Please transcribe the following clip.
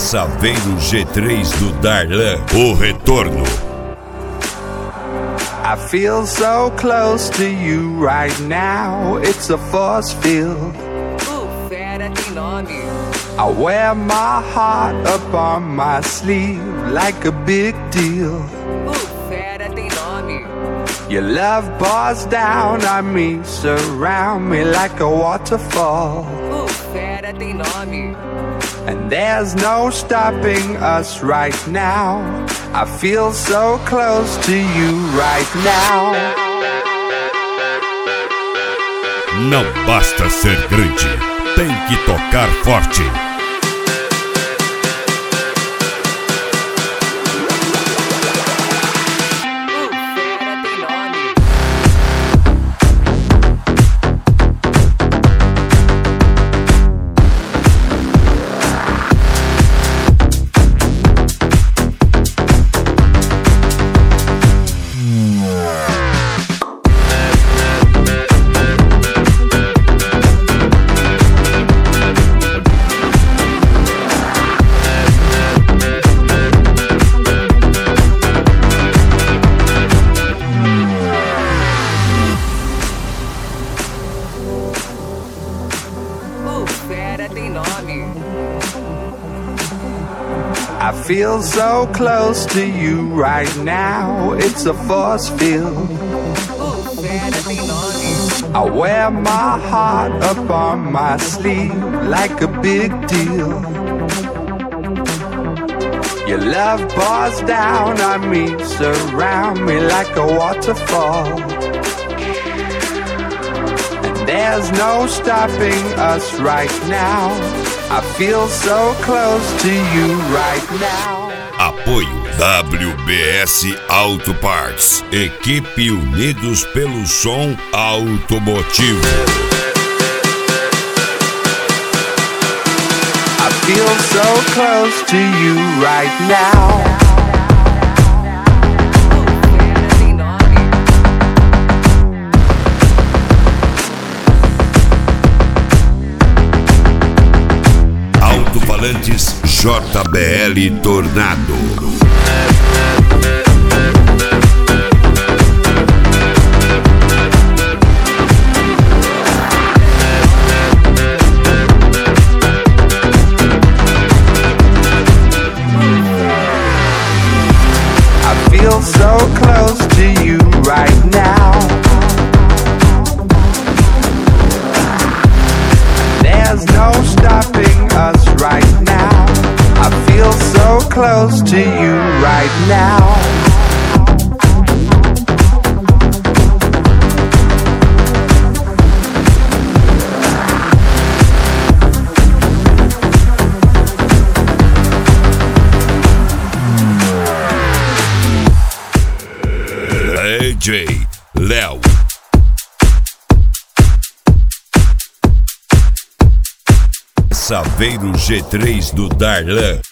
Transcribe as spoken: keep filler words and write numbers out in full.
Saveiro G três do Darlan, o retorno. I feel so close to you right now, it's a force field. Uh, fera tem nome. I wear my heart up on my sleeve like a big deal. Uh, fera tem nome. Your love pours down on me, surround me like a waterfall. Uh, fera tem nome. And there's no stopping us right now. I feel so close to you right now. Não basta ser grande, tem que tocar forte. I feel so close to you right now, it's a force field. I wear my heart up on my sleeve like a big deal. Your love pours down on me, surround me like a waterfall. And there's no stopping us right now. I feel so close to you right now. Apoio W B S Auto Parts. Equipe Unidos pelo Som Automotivo. I feel so close to you right now. Alto-falantes J B L Tornado. I feel so close to you right now. There's no stopping us right now. I feel so close to you right now. D J Léo. Saveiro G três do Darlan.